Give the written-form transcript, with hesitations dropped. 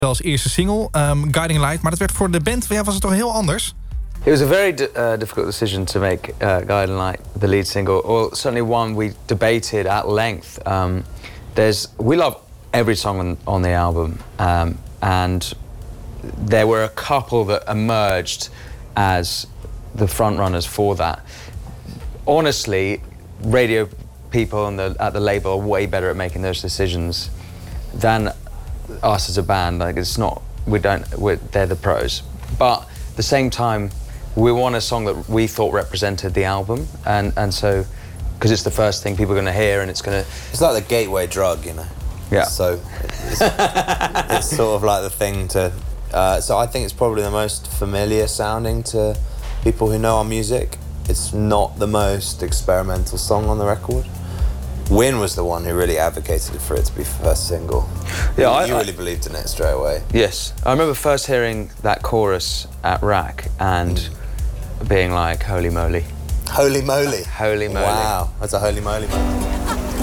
als eerste single, Guiding Light. Maar dat werd voor de band, was het toch heel anders? It was a very difficult decision to make Guiding Light the lead single, or certainly one we debated at length. We love every song on the album, and there were a couple that emerged as the frontrunners for that. Honestly, radio people at the label are way better at making those decisions than us as a band. Like, it's not, they're the pros. But at the same time, we want a song that we thought represented the album, and so, because it's the first thing people are going to hear, and it's like the gateway drug, you know. Yeah. So it's sort of like the thing to. So I think it's probably the most familiar sounding to people who know our music. It's not the most experimental song on the record. Win was the one who really advocated for it to be first single. Yeah, you really believed in it straight away. Yes, I remember first hearing that chorus at RAC and being like, holy moly. Holy moly? Holy moly. Wow, that's a holy moly moment.